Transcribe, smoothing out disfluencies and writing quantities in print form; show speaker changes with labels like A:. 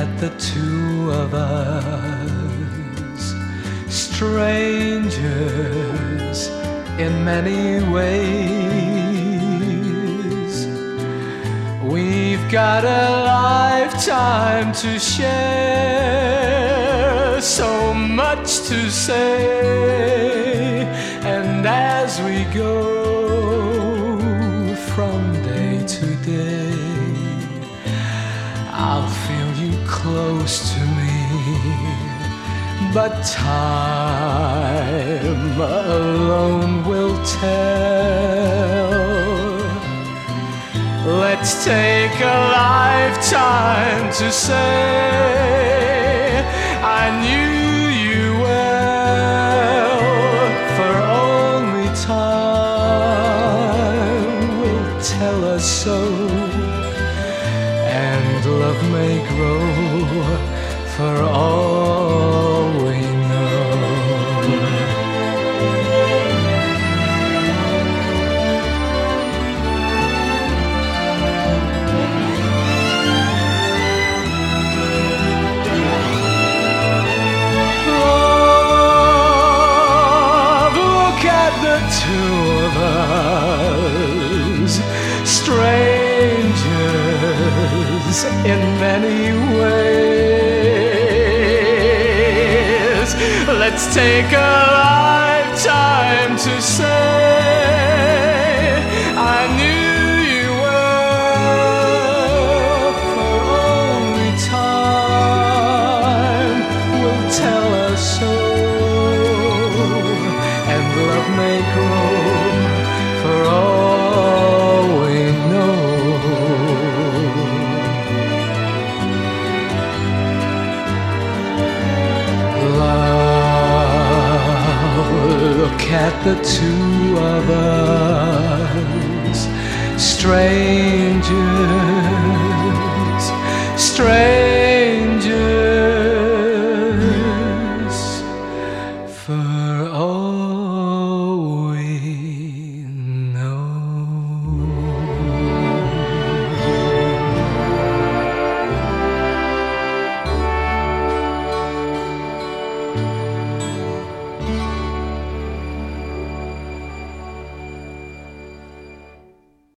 A: at the two of us, strangers in many ways. We've got a lifetime to share, so much to say, and as we go from day to day, I'll feel you close to me, but time alone will tell. Let's take a lifetime to say I knew you well, for only time will tell us so, and love may grow for all we know. Love, look at the two of us, strangers in many ways. Let's take a lifetime to say I knew you well, for only time will tell us so, and love may grow for all we know. Look at the two of us, strangers, strangers.